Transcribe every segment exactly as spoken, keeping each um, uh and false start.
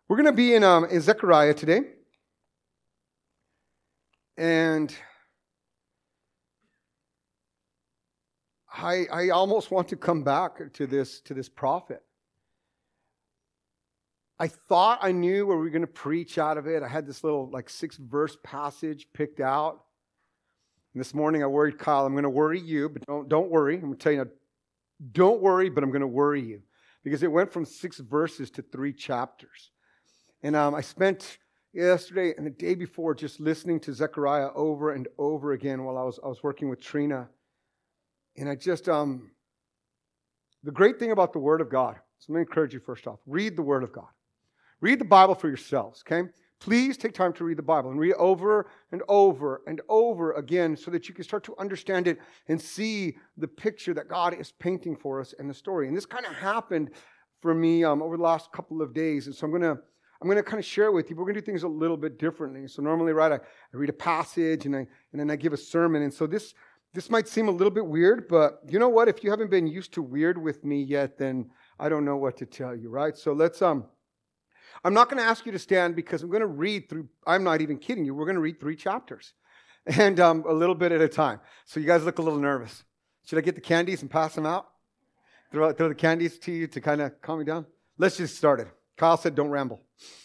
We're going to be in, um, in Zechariah today. And I, I almost want to come back to this, to this prophet. I thought I knew where we were going to preach out of it. I had this little like six verse passage picked out. And this morning I worried Kyle, I'm going to worry you, but don't, don't worry. I'm going to tell you, don't worry, but I'm going to worry you. Because it went from six verses to three chapters. And um, I spent yesterday and the day before just listening to Zechariah over and over again while I was I was working with Trina. And I just, um, the great thing about the Word of God, so let me encourage you first off, read the Word of God. Read the Bible for yourselves, okay? Please take time to read the Bible and read it over and over and over again so that you can start to understand it and see the picture that God is painting for us in the story. And this kind of happened for me um, over the last couple of days. And so I'm going to I'm going to kind of share it with you. We're going to do things a little bit differently. So normally, right, I, I read a passage and I and then I give a sermon. And so this this might seem a little bit weird, but you know what? If you haven't been used to weird with me yet, then I don't know what to tell you, right? So let's um I'm not going to ask you to stand because I'm going to read through, I'm not even kidding you, we're going to read three chapters. And um, a little bit at a time. So you guys look a little nervous. Should I get the candies and pass them out? Throw, throw the candies to you to kind of calm me down? Let's just start it. Kyle said don't ramble.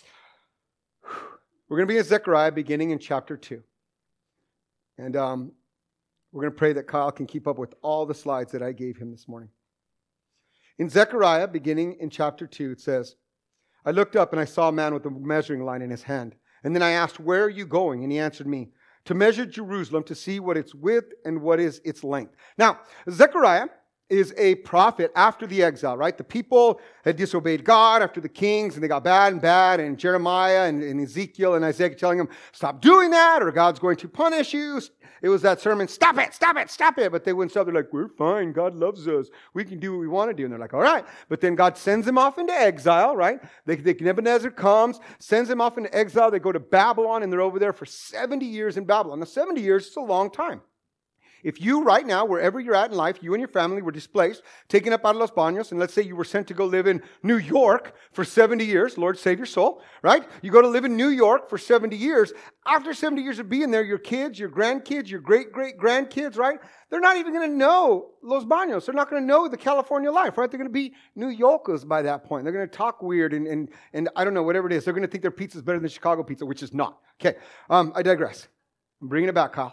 We're going to be in Zechariah beginning in chapter two. And um, we're going to pray that Kyle can keep up with all the slides that I gave him this morning. In Zechariah beginning in chapter two, it says, I looked up and I saw a man with a measuring line in his hand. And then I asked, where are you going? And he answered me, to measure Jerusalem to see what its width and what is its length. Now, Zechariah is a prophet after the exile, right? The people had disobeyed God after the kings and they got bad and bad. And Jeremiah and, and Ezekiel and Isaiah telling them, stop doing that or God's going to punish you. It was that sermon, stop it, stop it, stop it. But they wouldn't stop. They're like, we're fine. God loves us. We can do what we want to do. And they're like, all right. But then God sends them off into exile, right? They, they, Nebuchadnezzar comes, sends them off into exile. They go to Babylon and they're over there for seventy years in Babylon. Now, seventy years is a long time. If you right now, wherever you're at in life, you and your family were displaced, taken up out of Los Baños, and let's say you were sent to go live in New York for seventy years, Lord save your soul, right? You go to live in New York for seventy years. After seventy years of being there, your kids, your grandkids, your great-great-grandkids, right? They're not even going to know Los Baños. They're not going to know the California life, right? They're going to be New Yorkers by that point. They're going to talk weird and, and, and I don't know, whatever it is. They're going to think their pizza's better than Chicago pizza, which is not. Okay, um, I digress. I'm bringing it back, Kyle.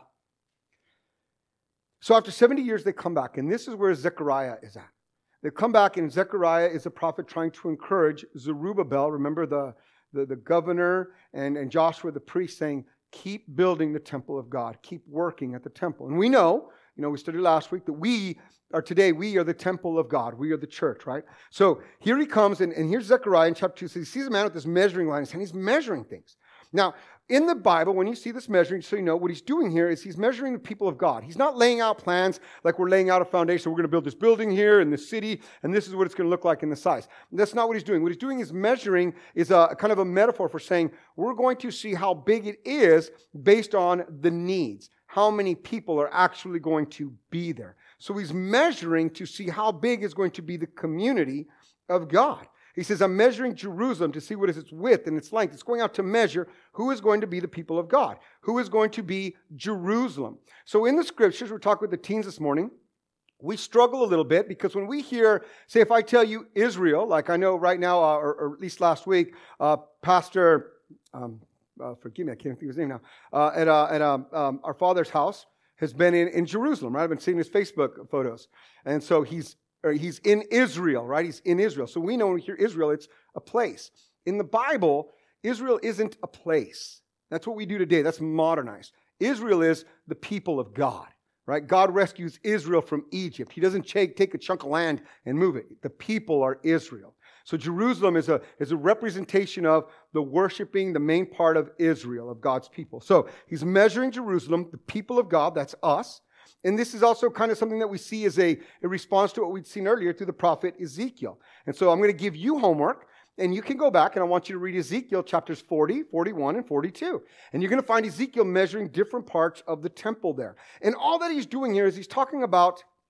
So after seventy years, they come back, and this is where Zechariah is at. They come back, and Zechariah is a prophet trying to encourage Zerubbabel, remember the, the, the governor, and, and Joshua the priest, saying, keep building the temple of God. Keep working at the temple. And we know, you know, we studied last week that we are today, we are the temple of God. We are the church, right? So here he comes, and, and here's Zechariah in chapter two. So he sees a man with this measuring line, and he's measuring things. Now, in the Bible, when you see this measuring, so you know, what he's doing here is he's measuring the people of God. He's not laying out plans like we're laying out a foundation. We're going to build this building here in this city, and this is what it's going to look like in the size. That's not what he's doing. What he's doing is measuring is a kind of a metaphor for saying we're going to see how big it is based on the needs, how many people are actually going to be there. So he's measuring to see how big is going to be the community of God. He says, I'm measuring Jerusalem to see what is its width and its length. It's going out to measure who is going to be the people of God, who is going to be Jerusalem. So in the scriptures, we're talking with the teens this morning, we struggle a little bit because when we hear, say if I tell you Israel, like I know right now, uh, or, or at least last week, uh, Pastor, um, uh, forgive me, I can't think of his name now, uh, at, uh, at um, um, our father's house has been in, in Jerusalem, right? I've been seeing his Facebook photos. And so he's Or he's in Israel, right? He's in Israel. So we know when we hear Israel, it's a place. In the Bible, Israel isn't a place. That's what we do today. That's modernized. Israel is the people of God, right? God rescues Israel from Egypt. He doesn't take, take a chunk of land and move it. The people are Israel. So Jerusalem is a, is a representation of the worshiping, the main part of Israel, of God's people. So he's measuring Jerusalem, the people of God, that's us. And this is also kind of something that we see as a, a response to what we'd seen earlier through the prophet Ezekiel. And so I'm going to give you homework, and you can go back, and I want you to read Ezekiel chapters forty, forty-one, and forty-two. And you're going to find Ezekiel measuring different parts of the temple there. And all that he's doing here is he's talking about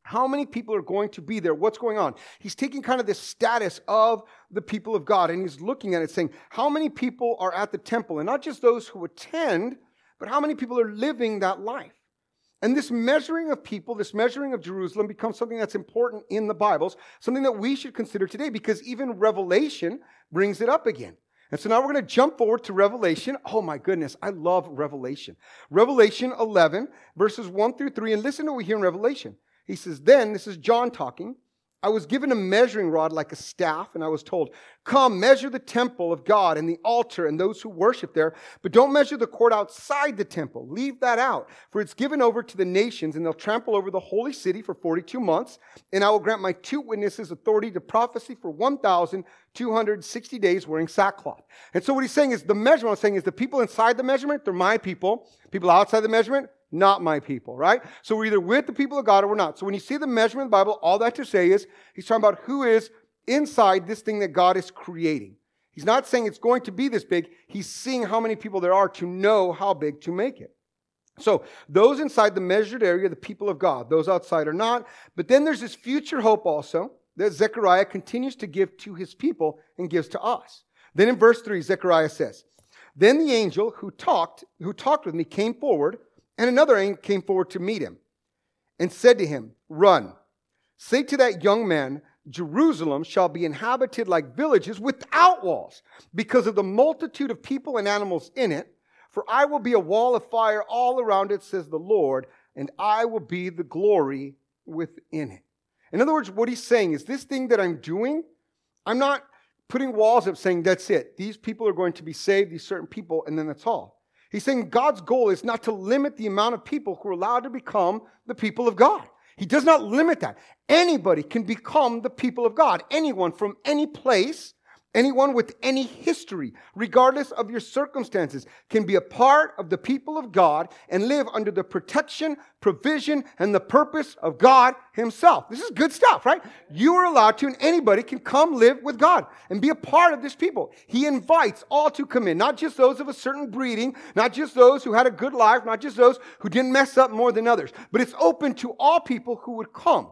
How many people are going to be there? What's going on? He's taking kind of this status of the people of God, and he's looking at it saying, how many people are at the temple? And not just those who attend, but how many people are living that life? And this measuring of people, this measuring of Jerusalem becomes something that's important in the Bibles, something that we should consider today, because even Revelation brings it up again. And so now we're going to jump forward to Revelation. Oh my goodness, I love Revelation. Revelation eleven, verses one through three, and listen to what we hear in Revelation. He says, then, this is John talking, I was given a measuring rod like a staff, and I was told, come, measure the temple of God and the altar and those who worship there, but don't measure the court outside the temple. Leave that out, for it's given over to the nations, and they'll trample over the holy city for forty-two months, and I will grant my two witnesses authority to prophecy for one thousand two hundred sixty days wearing sackcloth. And so what he's saying is, the measurement, I'm saying is the people inside the measurement, they're my people. People outside the measurement, not my people, right? So we're either with the people of God or we're not. So when you see the measurement in the Bible, all that to say is, he's talking about who is inside this thing that God is creating. He's not saying it's going to be this big. He's seeing how many people there are to know how big to make it. So those inside the measured area, the people of God, those outside are not. But then there's this future hope also that Zechariah continues to give to his people and gives to us. Then in verse three, Zechariah says, then the angel who talked, who talked with me came forward, and another angel came forward to meet him and said to him, run, say to that young man, Jerusalem shall be inhabited like villages without walls because of the multitude of people and animals in it. For I will be a wall of fire all around it, says the Lord, and I will be the glory within it. In other words, what he's saying is this thing that I'm doing, I'm not putting walls up saying that's it. These people are going to be saved, these certain people, and then that's all. He's saying God's goal is not to limit the amount of people who are allowed to become the people of God. He does not limit that. Anybody can become the people of God. Anyone from any place, anyone with any history, regardless of your circumstances, can be a part of the people of God and live under the protection, provision, and the purpose of God himself. This is good stuff, right? You are allowed to, and anybody can come live with God and be a part of this people. He invites all to come in, not just those of a certain breeding, not just those who had a good life, not just those who didn't mess up more than others, but it's open to all people who would come.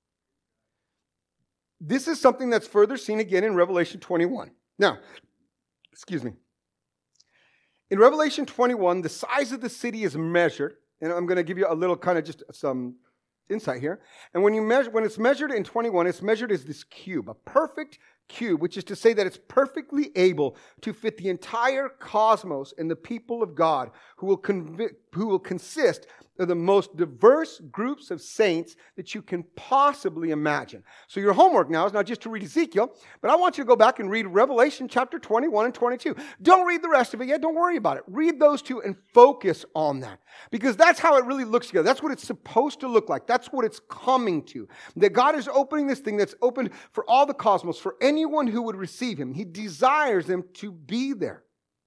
This is something that's further seen again in Revelation twenty-one. Now, excuse me. In Revelation twenty-one, the size of the city is measured, and I'm going to give you a little kind of just some insight here. And when you measure, when it's measured in twenty-one, it's measured as this cube, a perfect cube, which is to say that it's perfectly able to fit the entire cosmos and the people of God, who will convi- who will consist of the most diverse groups of saints that you can possibly imagine. So your homework now is not just to read Ezekiel, but I want you to go back and read Revelation chapter twenty-one and twenty-two. Don't read the rest of it yet. Don't worry about it. Read those two and focus on that, because that's how it really looks together. That's what it's supposed to look like. That's what it's coming to. That God is opening this thing that's open for all the cosmos, for anyone who would receive him. He desires them to be there.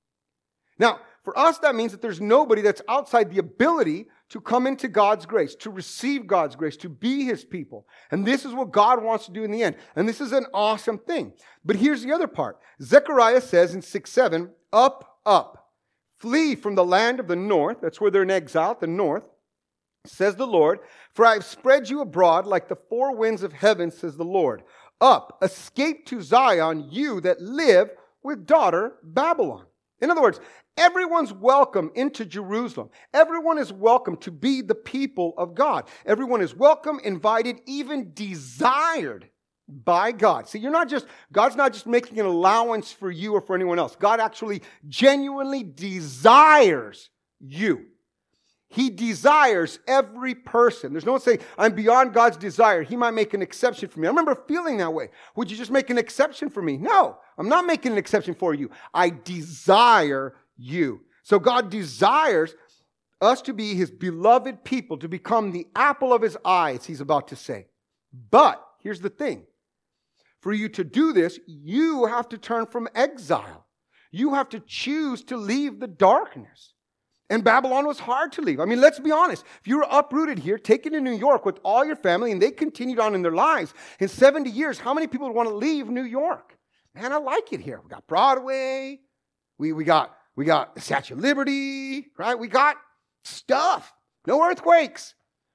Now, for us, that means that there's nobody that's outside the ability to come into God's grace, to receive God's grace, to be his people. And this is what God wants to do in the end. And this is an awesome thing. But here's the other part. Zechariah says in six seven, up, up, flee from the land of the north. That's where they're in exile, the north, says the Lord. For I have spread you abroad like the four winds of heaven, says the Lord. Up, escape to Zion, you that live with daughter Babylon. In other words, everyone's welcome into Jerusalem. Everyone is welcome to be the people of God. Everyone is welcome, invited, even desired by God. See, you're not just, God's not just making an allowance for you or for anyone else. God actually genuinely desires you. He desires every person. There's no one saying, I'm beyond God's desire. He might make an exception for me. I remember feeling that way. Would you just make an exception for me? No, I'm not making an exception for you. I desire you. So God desires us to be his beloved people, to become the apple of his eye, as he's about to say. But here's the thing. For you to do this, you have to turn from exile. You have to choose to leave the darkness. And Babylon was hard to leave. I mean, let's be honest. If you were uprooted here, taken to New York with all your family, and they continued on in their lives, in seventy years, how many people would want to leave New York? Man, I like it here. We got Broadway. We, we got we got the Statue of Liberty, right? We got stuff. No earthquakes,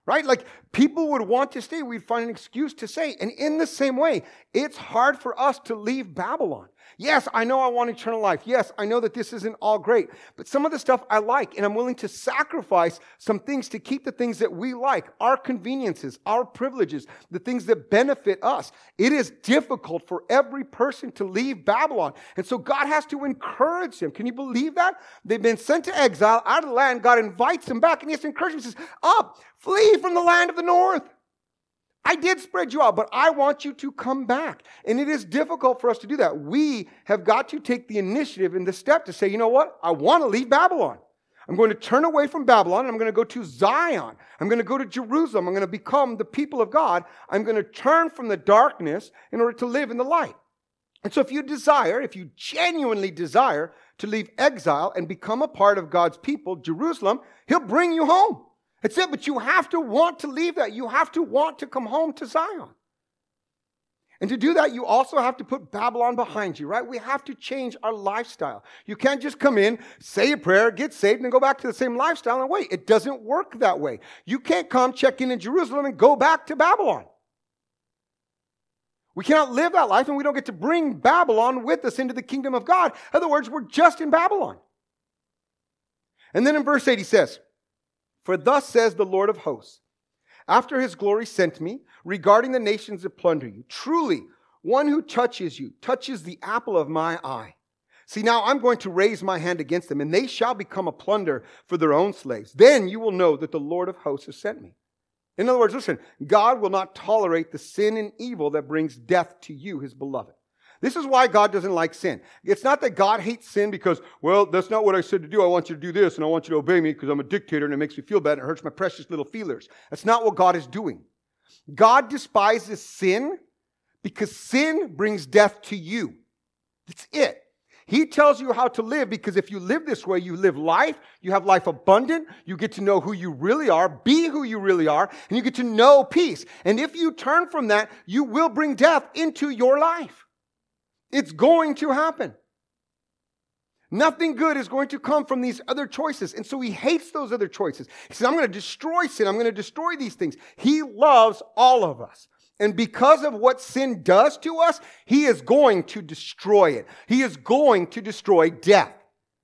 Right? Like people would want to stay. We'd find an excuse to say. And in the same way, it's hard for us to leave Babylon. Yes, I know I want eternal life. Yes, I know that this isn't all great. But some of the stuff I like, and I'm willing to sacrifice some things to keep the things that we like, our conveniences, our privileges, the things that benefit us. It is difficult for every person to leave Babylon. And so God has to encourage them. Can you believe that? They've been sent to exile out of the land. God invites them back, and he has to encourage them. He says, up, flee from the land of the north. I did spread you out, but I want you to come back. And it is difficult for us to do that. We have got to take the initiative and the step to say, you know what? I want to leave Babylon. I'm going to turn away from Babylon, and I'm going to go to Zion. I'm going to go to Jerusalem. I'm going to become the people of God. I'm going to turn from the darkness in order to live in the light. And so if you desire, if you genuinely desire to leave exile and become a part of God's people, Jerusalem, he'll bring you home. That's it, but you have to want to leave that. You have to want to come home to Zion. And to do that, you also have to put Babylon behind you, right? We have to change our lifestyle. You can't just come in, say a prayer, get saved, and go back to the same lifestyle and wait. It doesn't work that way. You can't come, check in in Jerusalem, and go back to Babylon. We cannot live that life, and we don't get to bring Babylon with us into the kingdom of God. In other words, we're just in Babylon. And then in verse eight, he says, for thus says the Lord of hosts, after his glory sent me, regarding the nations that plunder you. Truly, one who touches you touches the apple of my eye. See, now I'm going to raise my hand against them, and they shall become a plunder for their own slaves. Then you will know that the Lord of hosts has sent me. In other words, listen, God will not tolerate the sin and evil that brings death to you, his beloved. This is why God doesn't like sin. It's not that God hates sin because, well, that's not what I said to do. I want you to do this, and I want you to obey me because I'm a dictator and it makes me feel bad and it hurts my precious little feelers. That's not what God is doing. God despises sin because sin brings death to you. That's it. He tells you how to live because if you live this way, you live life, you have life abundant, you get to know who you really are, be who you really are, and you get to know peace. And if you turn from that, you will bring death into your life. It's going to happen. Nothing good is going to come from these other choices. And so he hates those other choices. He says, I'm going to destroy sin. I'm going to destroy these things. He loves all of us. And because of what sin does to us, he is going to destroy it. He is going to destroy death.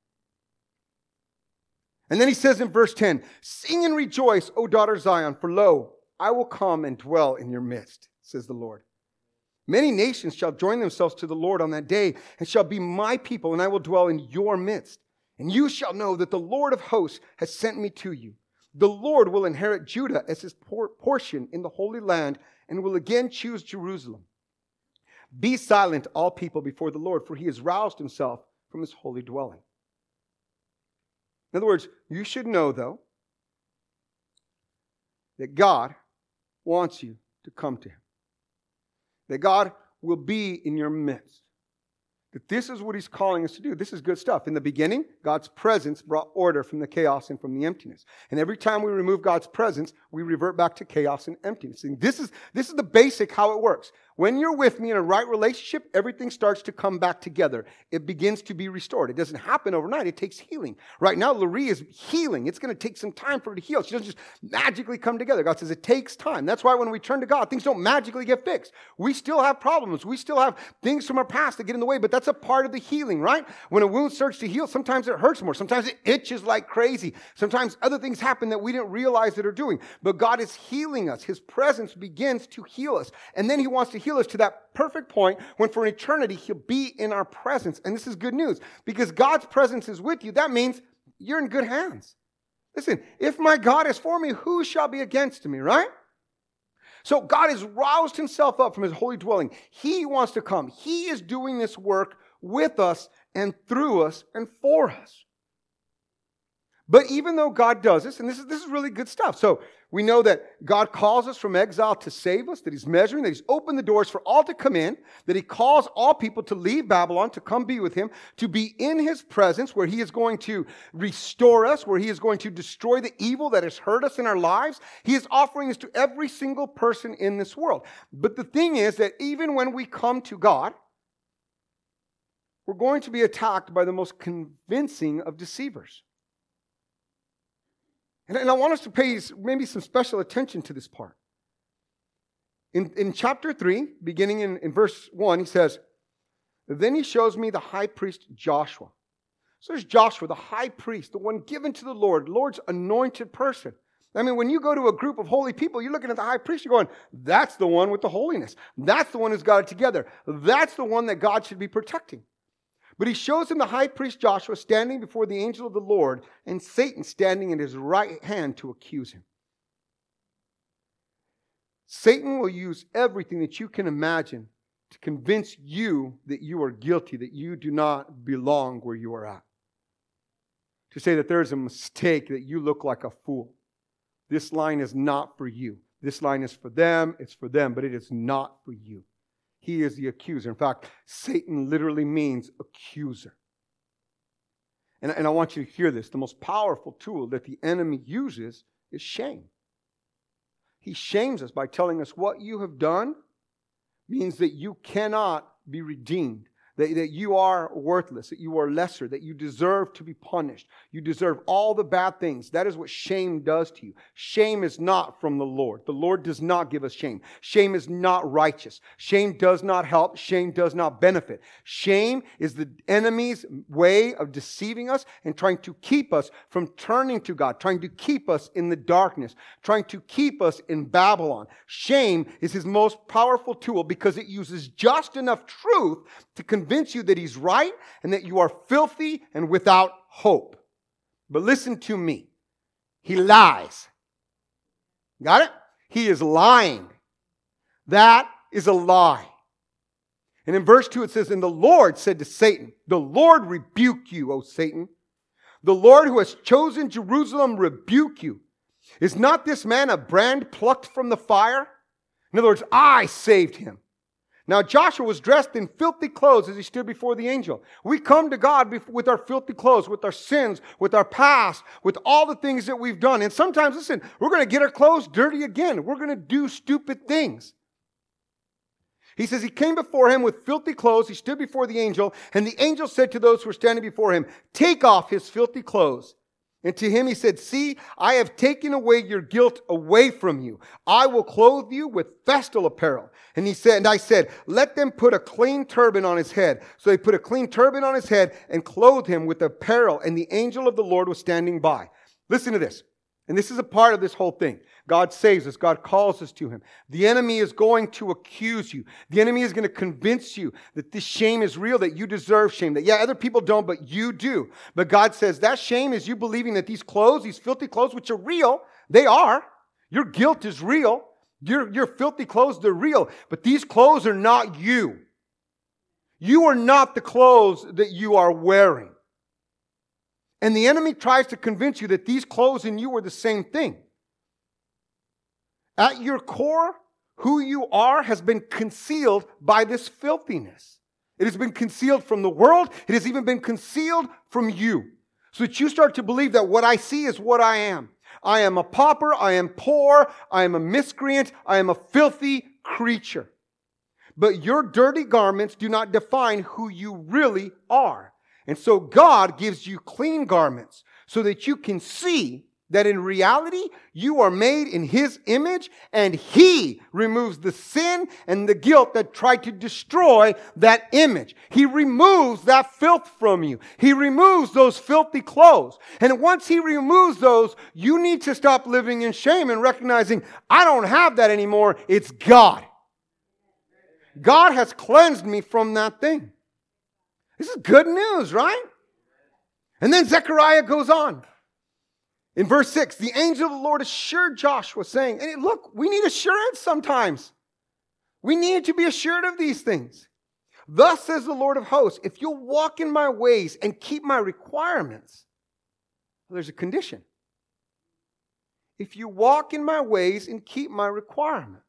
And then he says in verse ten, sing and rejoice, O daughter Zion, for lo, I will come and dwell in your midst, says the Lord. Many nations shall join themselves to the Lord on that day and shall be my people, and I will dwell in your midst. And you shall know that the Lord of hosts has sent me to you. The Lord will inherit Judah as his por- portion in the Holy Land and will again choose Jerusalem. Be silent, all people, before the Lord, for he has roused himself from his holy dwelling. In other words, you should know, though, that God wants you to come to him. That God will be in your midst. That this is what he's calling us to do. This is good stuff. In the beginning, God's presence brought order from the chaos and from the emptiness. And every time we remove God's presence, we revert back to chaos and emptiness. And this is, this is the basic how it works. When you're with me in a right relationship, everything starts to come back together. It begins to be restored. It doesn't happen overnight. It takes healing. Right now, Laurie is healing. It's going to take some time for her to heal. She doesn't just magically come together. God says it takes time. That's why when we turn to God, things don't magically get fixed. We still have problems. We still have things from our past that get in the way, but that's a part of the healing, right? When a wound starts to heal, sometimes it hurts more. Sometimes it itches like crazy. Sometimes other things happen that we didn't realize that are doing. But God is healing us. His presence begins to heal us. And then he wants to heal us to that perfect point when for an eternity he'll be in our presence. And this is good news because God's presence is with you. That means you're in good hands. Listen, if my God is for me, who shall be against me, right? So God has roused himself up from his holy dwelling. He wants to come. He is doing this work with us and through us and for us. But even though God does this, and this is, this is really good stuff. So we know that God calls us from exile to save us, that he's measuring, that he's opened the doors for all to come in, that he calls all people to leave Babylon, to come be with him, to be in his presence where he is going to restore us, where he is going to destroy the evil that has hurt us in our lives. He is offering this to every single person in this world. But the thing is that even when we come to God, we're going to be attacked by the most convincing of deceivers. And, and I want us to pay maybe some special attention to this part. In, in chapter three, beginning in, in verse one, he says, then he shows me the high priest Joshua. So there's Joshua, the high priest, the one given to the Lord, Lord's anointed person. I mean, when you go to a group of holy people, you're looking at the high priest, you're going, that's the one with the holiness. That's the one who's got it together. That's the one that God should be protecting. But he shows him the high priest Joshua standing before the angel of the Lord and Satan standing in his right hand to accuse him. Satan will use everything that you can imagine to convince you that you are guilty, that you do not belong where you are at. To say that there is a mistake, that you look like a fool. This line is not for you. This line is for them, it's for them, but it is not for you. He is the accuser. In fact, Satan literally means accuser. And, and I want you to hear this. The most powerful tool that the enemy uses is shame. He shames us by telling us what you have done means that you cannot be redeemed, that, that you are worthless, that you are lesser, that you deserve to be punished. You deserve all the bad things. That is what shame does to you. Shame is not from the Lord. The Lord does not give us shame. Shame is not righteous. Shame does not help. Shame does not benefit. Shame is the enemy's way of deceiving us and trying to keep us from turning to God, trying to keep us in the darkness, trying to keep us in Babylon. Shame is his most powerful tool because it uses just enough truth to convince you that he's right and that you are filthy and without hope. But listen to me. He lies. Got it? He is lying. That is a lie. And in verse two it says, and the Lord said to Satan, the Lord rebuke you, O Satan. The Lord who has chosen Jerusalem rebuke you. Is not this man a brand plucked from the fire? In other words, I saved him. Now Joshua was dressed in filthy clothes as he stood before the angel. We come to God with our filthy clothes, with our sins, with our past, with all the things that we've done. And sometimes, listen, we're going to get our clothes dirty again. We're going to do stupid things. He says he came before him with filthy clothes. He stood before the angel, and the angel said to those who were standing before him, take off his filthy clothes. And to him he said, see, I have taken away your guilt away from you. I will clothe you with festal apparel. And he said, and I said, let them put a clean turban on his head. So they put a clean turban on his head and clothed him with apparel. And the angel of the Lord was standing by. Listen to this. And this is a part of this whole thing. God saves us. God calls us to him. The enemy is going to accuse you. The enemy is going to convince you that this shame is real, that you deserve shame. That, yeah, other people don't, but you do. But God says that shame is you believing that these clothes, these filthy clothes, which are real, they are. Your guilt is real. Your, your filthy clothes, they're real. But these clothes are not you. You are not the clothes that you are wearing. And the enemy tries to convince you that these clothes and you are the same thing. At your core, who you are has been concealed by this filthiness. It has been concealed from the world. It has even been concealed from you. So that you start to believe that what I see is what I am. I am a pauper. I am poor. I am a miscreant. I am a filthy creature. But your dirty garments do not define who you really are. And so God gives you clean garments so that you can see that in reality, you are made in his image, and he removes the sin and the guilt that tried to destroy that image. He removes that filth from you. He removes those filthy clothes. And once he removes those, you need to stop living in shame and recognizing, I don't have that anymore. It's God. God has cleansed me from that thing. This is good news, right? And then Zechariah goes on. In verse six, the angel of the Lord assured Joshua, saying, and look, we need assurance sometimes. We need to be assured of these things. Thus says the Lord of hosts, if you'll walk in my ways and keep my requirements, well, there's a condition. If you walk in my ways and keep my requirements.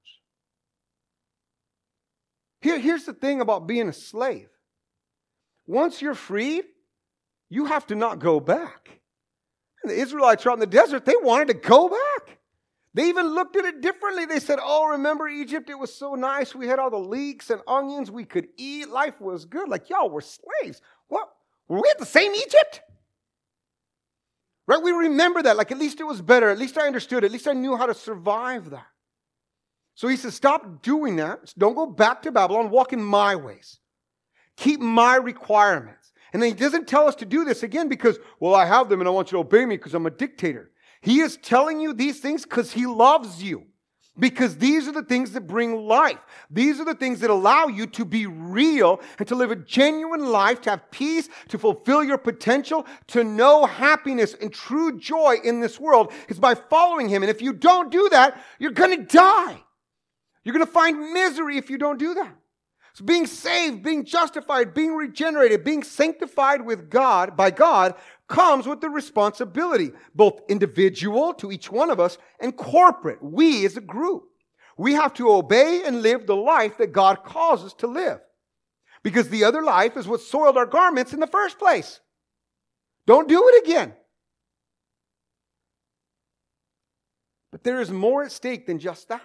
Here, here's the thing about being a slave. Once you're freed, you have to not go back. And the Israelites out in the desert, they wanted to go back. They even looked at it differently. They said, oh, remember Egypt? It was so nice. We had all the leeks and onions we could eat. Life was good. Like, y'all were slaves. What? Were we at the same Egypt? Right? We remember that. Like, at least it was better. At least I understood. At least I knew how to survive that. So he says, stop doing that. Don't go back to Babylon. Walk in my ways. Keep my requirements. And then he doesn't tell us to do this again because, well, I have them and I want you to obey me because I'm a dictator. He is telling you these things because he loves you. Because these are the things that bring life. These are the things that allow you to be real and to live a genuine life, to have peace, to fulfill your potential, to know happiness and true joy in this world is by following him. And if you don't do that, you're going to die. You're going to find misery if you don't do that. So being saved, being justified, being regenerated, being sanctified with God, by God, comes with the responsibility, both individual to each one of us and corporate, we as a group. We have to obey and live the life that God calls us to live. Because the other life is what soiled our garments in the first place. Don't do it again. But there is more at stake than just that.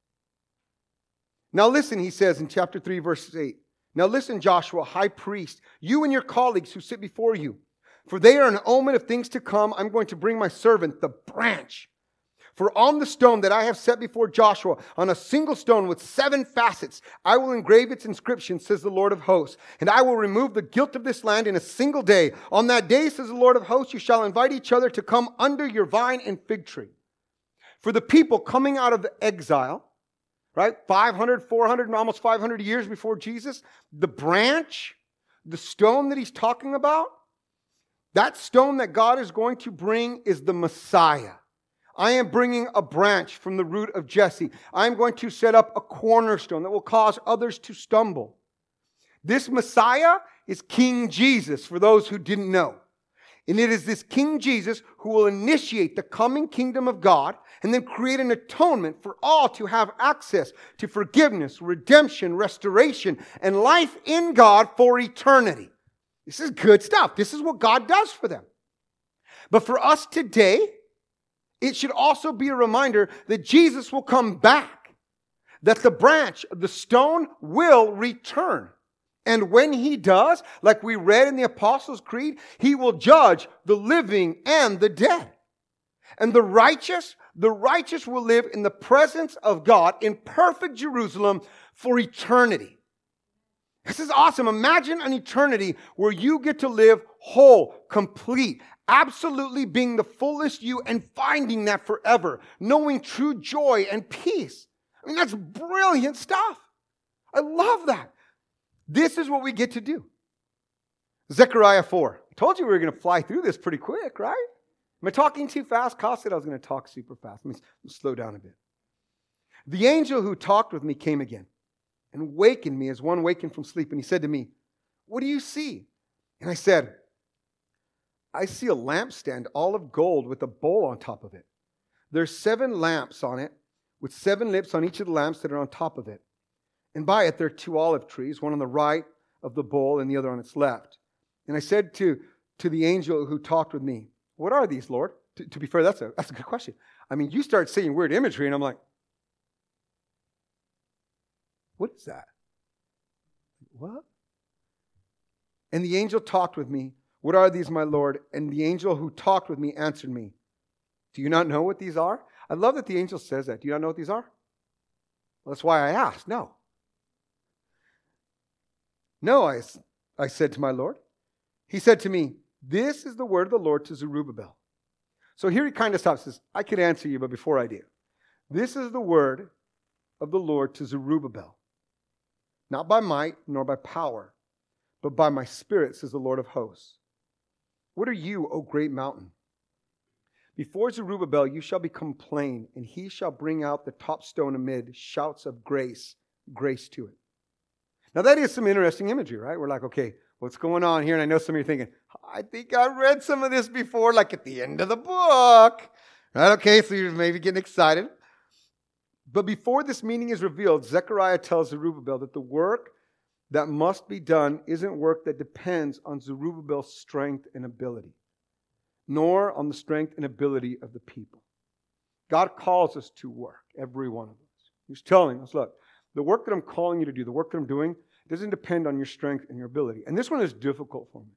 Now listen, he says in chapter three, verse eight. Now listen, Joshua, high priest, you and your colleagues who sit before you, for they are an omen of things to come. I'm going to bring my servant, the branch. For on the stone that I have set before Joshua, on a single stone with seven facets, I will engrave its inscription, says the Lord of hosts. And I will remove the guilt of this land in a single day. On that day, says the Lord of hosts, you shall invite each other to come under your vine and fig tree. For the people coming out of the exile, right, five hundred, four hundred, almost five hundred years before Jesus, the branch, the stone that he's talking about, that stone that God is going to bring is the Messiah. I am bringing a branch from the root of Jesse. I am going to set up a cornerstone that will cause others to stumble. This Messiah is King Jesus, for those who didn't know. And it is this King Jesus who will initiate the coming kingdom of God and then create an atonement for all to have access to forgiveness, redemption, restoration, and life in God for eternity. This is good stuff. This is what God does for them. But for us today, it should also be a reminder that Jesus will come back, that the branch, the stone will return. And when he does, like we read in the Apostles' Creed, he will judge the living and the dead. And the righteous, the righteous will live in the presence of God in perfect Jerusalem for eternity. This is awesome. Imagine an eternity where you get to live whole, complete, absolutely being the fullest you and finding that forever, knowing true joy and peace. I mean, that's brilliant stuff. I love that. This is what we get to do. Zechariah four. I told you we were going to fly through this pretty quick, right? Am I talking too fast? Kyle said I was going to talk super fast. Let me slow down a bit. The angel who talked with me came again and wakened me as one wakened from sleep. And he said to me, what do you see? And I said, I see a lampstand all of gold with a bowl on top of it. There's seven lamps on it with seven lips on each of the lamps that are on top of it. And by it there are two olive trees, one on the right of the bowl and the other on its left. And I said to, to the angel who talked with me, what are these, Lord? To, to be fair, that's a, that's a good question. I mean, you start seeing weird imagery, and I'm like, what is that? What? And the angel talked with me, what are these, my Lord? And the angel who talked with me answered me, do you not know what these are? I love that the angel says that. Do you not know what these are? Well, that's why I asked. No. No, I, I said to my Lord. He said to me, this is the word of the Lord to Zerubbabel. So here he kind of stops and says, I could answer you, but before I do. This is the word of the Lord to Zerubbabel. Not by might nor by power, but by my spirit, says the Lord of hosts. What are you, O great mountain? Before Zerubbabel you shall become plain, and he shall bring out the top stone amid shouts of grace, grace to it. Now that is some interesting imagery, right? We're like, okay, what's going on here? And I know some of you are thinking, I think I read some of this before, like at the end of the book. Right? Okay, so you're maybe getting excited. But before this meaning is revealed, Zechariah tells Zerubbabel that the work that must be done isn't work that depends on Zerubbabel's strength and ability, nor on the strength and ability of the people. God calls us to work, every one of us. He's telling us, look, the work that I'm calling you to do, the work that I'm doing, doesn't depend on your strength and your ability. And this one is difficult for me.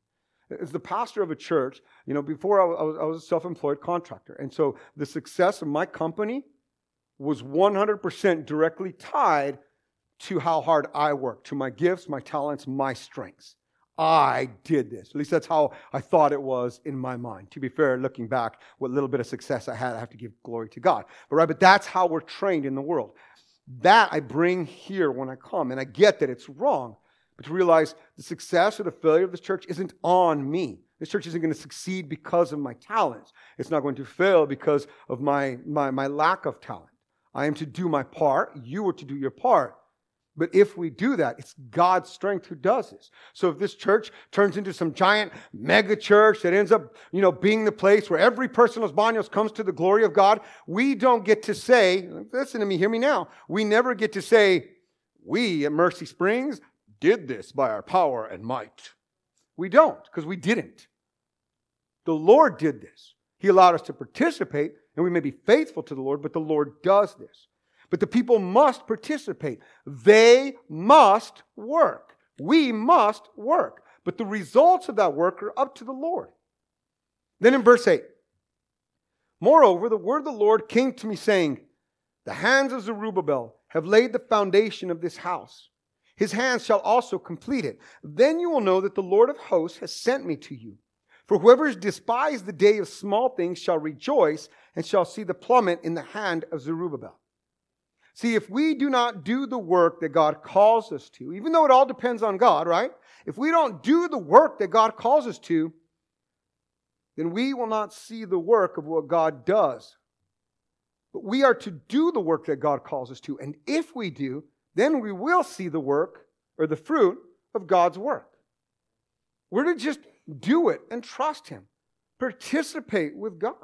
As the pastor of a church, you know, before I was, I was a self-employed contractor. And so the success of my company was one hundred percent directly tied to how hard I worked, to my gifts, my talents, my strengths. I did this. At least that's how I thought it was in my mind. To be fair, looking back, what little bit of success I had, I have to give glory to God. But right, but that's how we're trained in the world. That I bring here when I come. And I get that it's wrong. But to realize the success or the failure of this church isn't on me. This church isn't going to succeed because of my talents. It's not going to fail because of my, my, my lack of talent. I am to do my part. You are to do your part. But if we do that, it's God's strength who does this. So if this church turns into some giant mega church that ends up, you know, being the place where every person Los Baños comes to the glory of God, we don't get to say, listen to me, hear me now. We never get to say, we at Mercy Springs did this by our power and might. We don't, because we didn't. The Lord did this. He allowed us to participate, and we may be faithful to the Lord, but the Lord does this. But the people must participate. They must work. We must work. But the results of that work are up to the Lord. Then in verse eight, moreover, the word of the Lord came to me saying, the hands of Zerubbabel have laid the foundation of this house. His hands shall also complete it. Then you will know that the Lord of hosts has sent me to you. For whoever has despised the day of small things shall rejoice and shall see the plummet in the hand of Zerubbabel. See, if we do not do the work that God calls us to, even though it all depends on God, right? If we don't do the work that God calls us to, then we will not see the work of what God does. But we are to do the work that God calls us to. And if we do, then we will see the work or the fruit of God's work. We're to just do it and trust Him. Participate with God.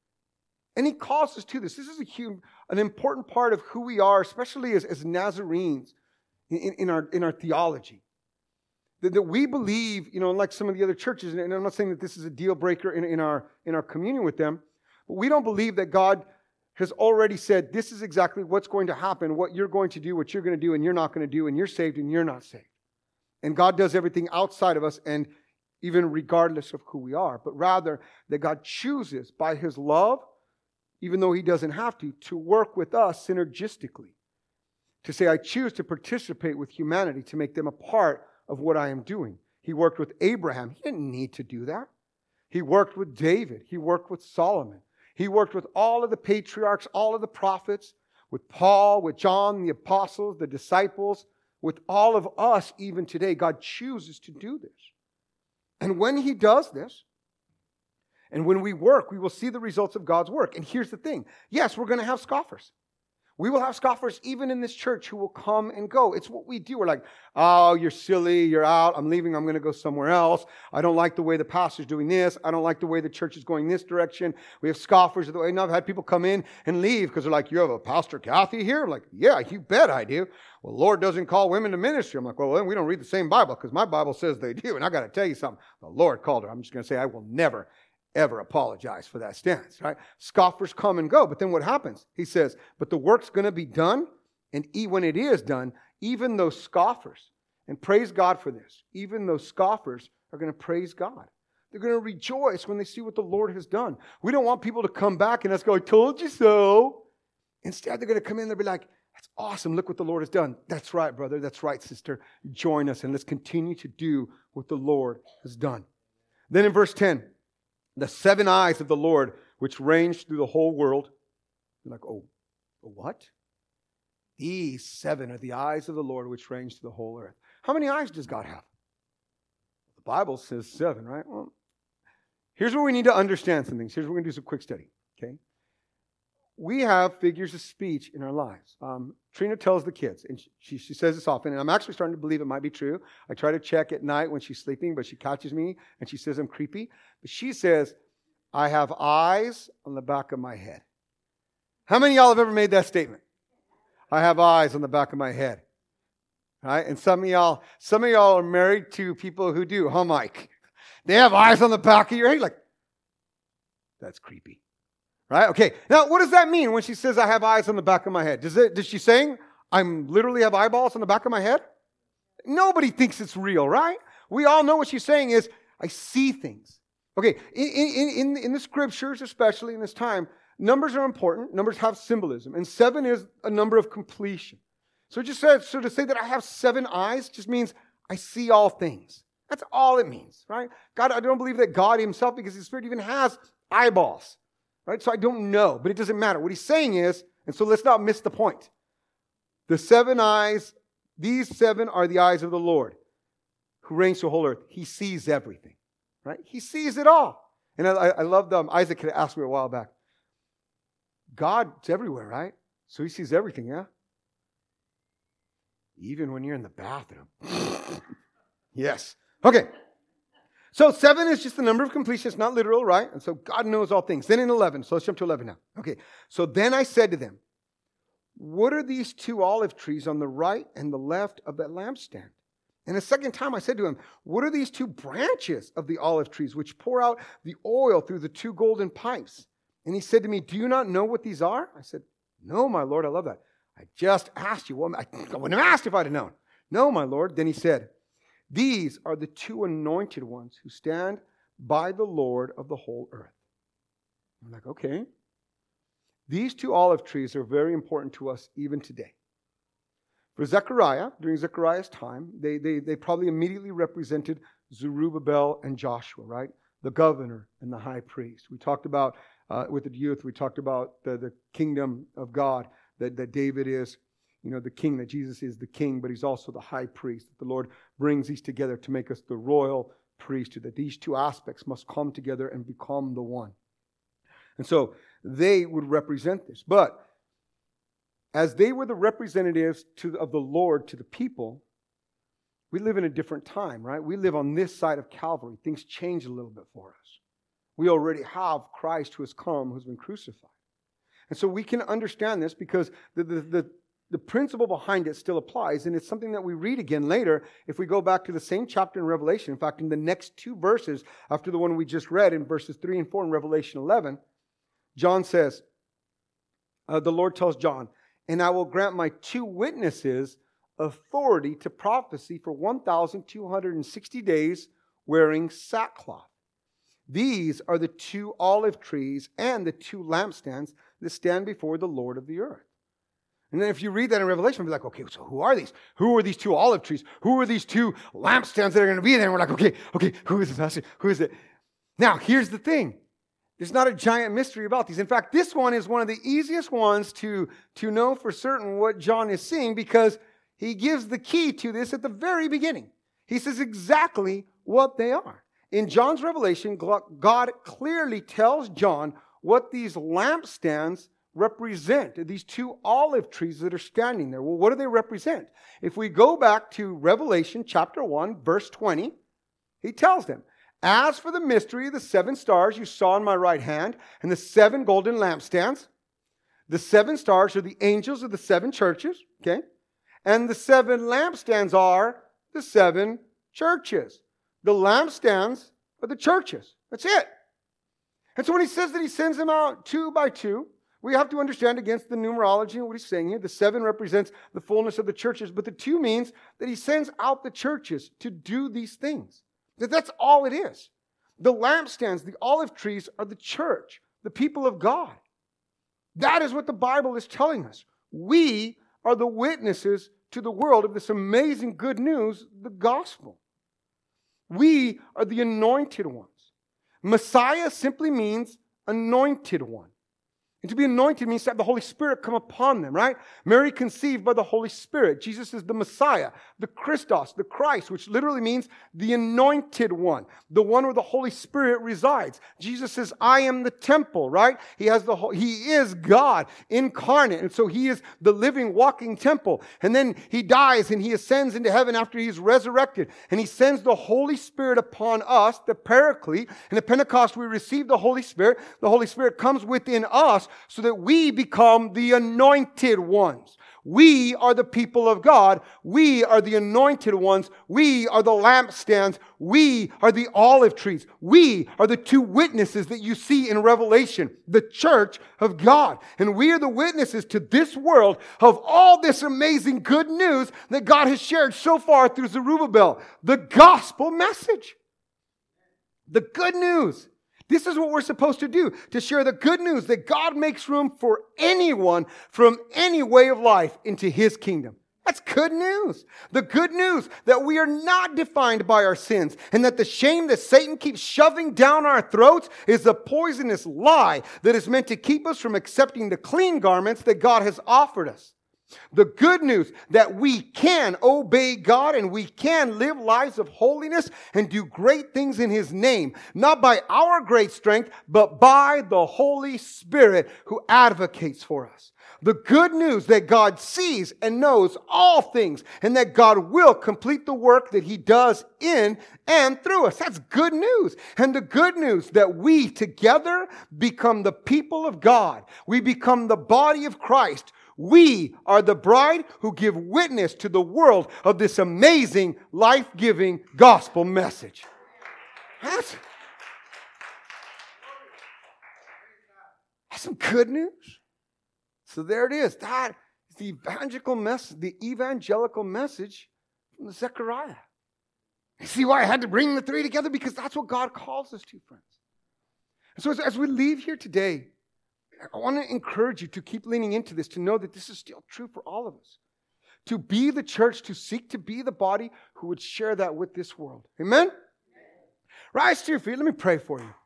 And He calls us to this. This is a huge, an important part of who we are, especially as, as Nazarenes in, in, our, in our theology. That, that we believe, you know, like some of the other churches, and I'm not saying that this is a deal breaker in, in, our, in our communion with them, but we don't believe that God has already said, this is exactly what's going to happen, what you're going to do, what you're going to do, and you're not going to do, and you're saved and you're not saved. And God does everything outside of us, and even regardless of who we are, but rather that God chooses by His love, even though He doesn't have to, to work with us synergistically. To say, I choose to participate with humanity, to make them a part of what I am doing. He worked with Abraham. He didn't need to do that. He worked with David. He worked with Solomon. He worked with all of the patriarchs, all of the prophets, with Paul, with John, the apostles, the disciples, with all of us even today. God chooses to do this. And when He does this, and when we work, we will see the results of God's work. And here's the thing. Yes, we're going to have scoffers. We will have scoffers even in this church who will come and go. It's what we do. We're like, oh, you're silly. You're out. I'm leaving. I'm going to go somewhere else. I don't like the way the pastor's doing this. I don't like the way the church is going this direction. We have scoffers. And I've had people come in and leave because they're like, you have a Pastor Kathy here? I'm like, yeah, you bet I do. Well, the Lord doesn't call women to ministry. I'm like, well, then we don't read the same Bible because my Bible says they do. And I got to tell you something. The Lord called her. I'm just going to say I will never ever apologize for that stance, right? Scoffers come and go, but then what happens? He says, but the work's going to be done, and when it is done, even those scoffers, and praise God for this, even those scoffers are going to praise God. They're going to rejoice when they see what the Lord has done. We don't want people to come back and us go, I told you so. Instead, they're going to come in and they'll be like, that's awesome. Look what the Lord has done. That's right, brother. That's right, sister. Join us, and let's continue to do what the Lord has done. Then in verse ten, the seven eyes of the Lord, which range through the whole world. You're like, oh, what? These seven are the eyes of the Lord, which range through the whole earth. How many eyes does God have? The Bible says seven, right? Well, here's where we need to understand some things. Here's where we're going to do some quick study, okay? We have figures of speech in our lives. Um, Trina tells the kids, and she, she says this often, and I'm actually starting to believe it might be true. I try to check at night when she's sleeping, but she catches me, and she says I'm creepy. But she says, I have eyes on the back of my head. How many of y'all have ever made that statement? I have eyes on the back of my head. Right? And some of y'all, some of y'all are married to people who do, huh, Mike? They have eyes on the back of your head. Like, that's creepy. Right? Okay. Now, what does that mean when she says, I have eyes on the back of my head? Does it, does she saying, I'm literally have eyeballs on the back of my head? Nobody thinks it's real, right? We all know what she's saying is, I see things. Okay, in, in, in, in the scriptures, especially in this time, numbers are important. Numbers have symbolism. And seven is a number of completion. So just said, so to say that I have seven eyes just means I see all things. That's all it means, right? God, I don't believe that God himself, because his Spirit even has eyeballs, right? So I don't know, but it doesn't matter. What he's saying is, and so let's not miss the point. The seven eyes, these seven are the eyes of the Lord who reigns the whole earth. He sees everything, right? He sees it all. And I, I love them. Isaac had asked me a while back. God's everywhere, right? So he sees everything, yeah? Even when you're in the bathroom. Yes. Okay. So seven is just the number of completion. It's not literal, right? And so God knows all things. Then in eleven. So let's jump to eleven now. Okay. So then I said to them, what are these two olive trees on the right and the left of that lampstand? And the second time I said to him, what are these two branches of the olive trees which pour out the oil through the two golden pipes? And he said to me, do you not know what these are? I said, no, my Lord, I love that. I just asked you. Well, I wouldn't have asked if I'd have known. No, my Lord. Then he said, these are the two anointed ones who stand by the Lord of the whole earth. I'm like, okay. These two olive trees are very important to us even today. For Zechariah, during Zechariah's time, they, they, they probably immediately represented Zerubbabel and Joshua, right? The governor and the high priest. We talked about, uh, with the youth, we talked about the, the kingdom of God, that, that David is, you know, the king, that Jesus is the king, but he's also the high priest. That the Lord brings these together to make us the royal priesthood, that these two aspects must come together and become the one. And so they would represent this. But as they were the representatives to, of the Lord to the people, we live in a different time, right? We live on this side of Calvary. Things change a little bit for us. We already have Christ who has come, who's been crucified. And so we can understand this because the, the, the, the principle behind it still applies. And it's something that we read again later if we go back to the same chapter in Revelation. In fact, in the next two verses, after the one we just read in verses three and four in Revelation eleven, John says, uh, the Lord tells John, and I will grant my two witnesses authority to prophecy for one thousand two hundred sixty days wearing sackcloth. These are the two olive trees and the two lampstands that stand before the Lord of the earth. And then if you read that in Revelation, you'll be like, okay, so who are these? Who are these two olive trees? Who are these two lampstands that are going to be there? And we're like, okay, okay, who is this? Who is it? Now, here's the thing. There's not a giant mystery about these. In fact, this one is one of the easiest ones to, to know for certain what John is seeing because he gives the key to this at the very beginning. He says exactly what they are. In John's revelation, God clearly tells John what these lampstands represent, these two olive trees that are standing there. Well, what do they represent? If we go back to Revelation chapter one, verse twenty, he tells them, as for the mystery of the seven stars you saw in my right hand and the seven golden lampstands, the seven stars are the angels of the seven churches, okay? And the seven lampstands are the seven churches. The lampstands are the churches. That's it. And so when he says that he sends them out two by two, we have to understand against the numerology and what he's saying here. The seven represents the fullness of the churches, but the two means that he sends out the churches to do these things. That that's all it is. The lampstands, the olive trees are the church, the people of God. That is what the Bible is telling us. We are the witnesses to the world of this amazing good news, the gospel. We are the anointed ones. Messiah simply means anointed one. And to be anointed means to have the Holy Spirit come upon them, right? Mary conceived by the Holy Spirit. Jesus is the Messiah, the Christos, the Christ, which literally means the anointed one, the one where the Holy Spirit resides. Jesus says, I am the temple, right? He has the whole, he is God incarnate. And so he is the living, walking temple. And then he dies and he ascends into heaven after he's resurrected. And he sends the Holy Spirit upon us, the Paraclete. And at Pentecost, we receive the Holy Spirit. The Holy Spirit comes within us, so that we become the anointed ones. We are the people of God. We are the anointed ones. We are the lampstands. We are the olive trees. We are the two witnesses that you see in Revelation, the church of God. And we are the witnesses to this world of all this amazing good news that God has shared so far through Zerubbabel, the gospel message. The good news. This is what we're supposed to do, to share the good news that God makes room for anyone from any way of life into his kingdom. That's good news. The good news that we are not defined by our sins and that the shame that Satan keeps shoving down our throats is a poisonous lie that is meant to keep us from accepting the clean garments that God has offered us. The good news that we can obey God and we can live lives of holiness and do great things in his name, not by our great strength, but by the Holy Spirit who advocates for us. The good news that God sees and knows all things and that God will complete the work that he does in and through us. That's good news. And the good news that we together become the people of God. We become the body of Christ. We are the bride who give witness to the world of this amazing, life-giving gospel message. That's, that's some good news. So there it is. That is the evangelical message, the evangelical message from Zechariah. You see why I had to bring the three together? Because that's what God calls us to, friends. And so as, as we leave here today, I want to encourage you to keep leaning into this, to know that this is still true for all of us. To be the church, to seek to be the body who would share that with this world. Amen? Amen. Rise to your feet. Let me pray for you.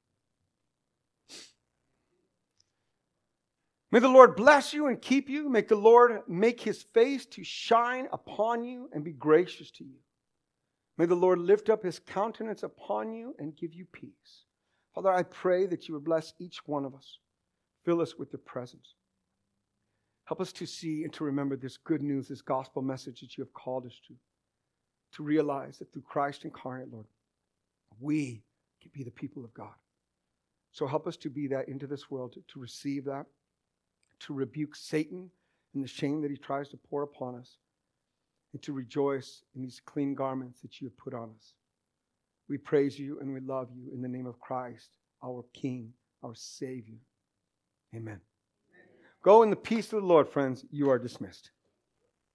May the Lord bless you and keep you. May the Lord make his face to shine upon you and be gracious to you. May the Lord lift up his countenance upon you and give you peace. Father, I pray that you would bless each one of us. Fill us with your presence. Help us to see and to remember this good news, this gospel message that you have called us to. To realize that through Christ incarnate, Lord, we can be the people of God. So help us to be that into this world, to, to receive that, to rebuke Satan and the shame that he tries to pour upon us, and to rejoice in these clean garments that you have put on us. We praise you and we love you in the name of Christ, our King, our Savior. Amen. Amen. Go in the peace of the Lord, friends. You are dismissed.